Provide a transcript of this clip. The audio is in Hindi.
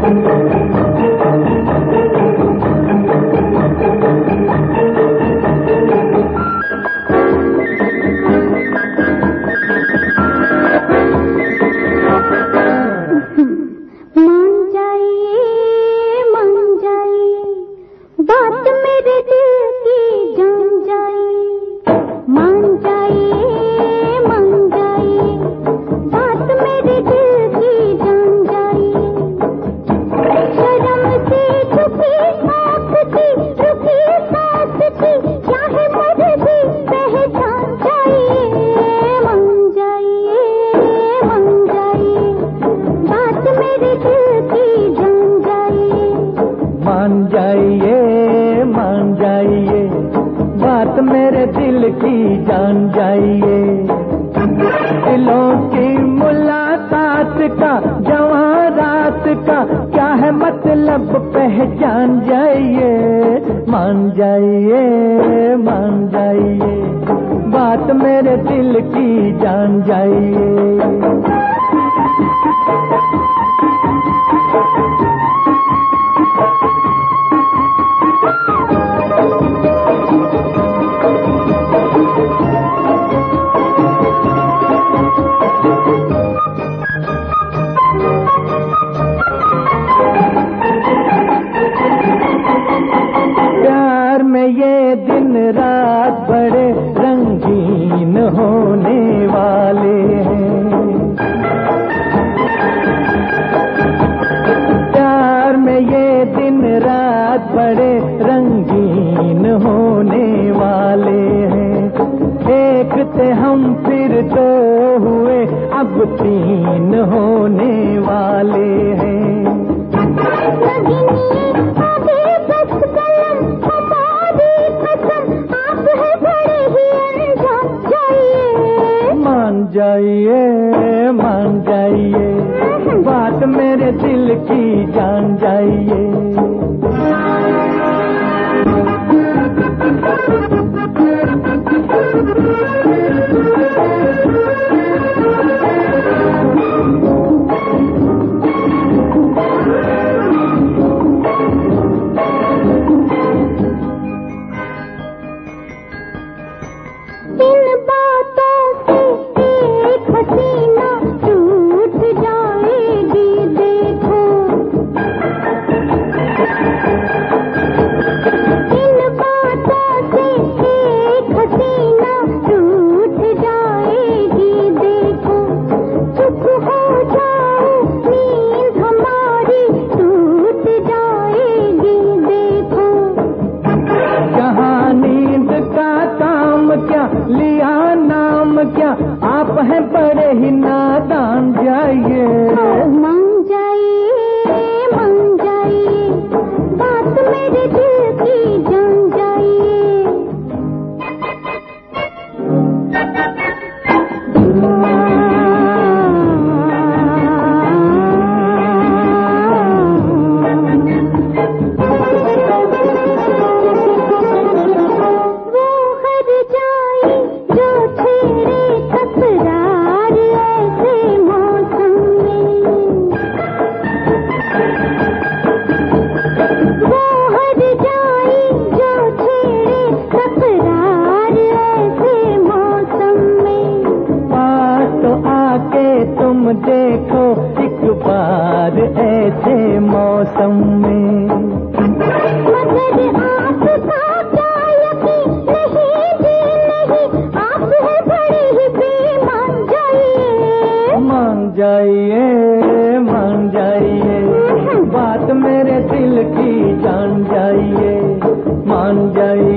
मान जाइए, बात मेरे दिल की जान जाइए। दिलों की मुलाकात का, जवां रात का क्या है मतलब पहचान जाइए। मान जाइए, मान जाइए, बात मेरे दिल की जान जाइए। प्यार में ये दिन रात बड़े रंगीन होने वाले हैं। प्यार में ये दिन रात बड़े रंगीन होने वाले हैं। एक थे हम फिर दो हुए, अब तीन होने वाले हैं। मान जाइए, मान जाइए, बात मेरे दिल की जान जाइए। लिया नाम क्या, आप हैं बड़े ही नादान। जाइए, मान जाइए, मान जाइए, बात मेरे दिल की जान जाइए। तुम देखो एक बार ऐसे मौसम में। मगर आपका क्या यकीन नहीं जी नहीं, आप है बड़े ही बेईमान। जाइए, मान जाइए, मान जाइए, बात मेरे दिल की जान जाइए। मान जाइए।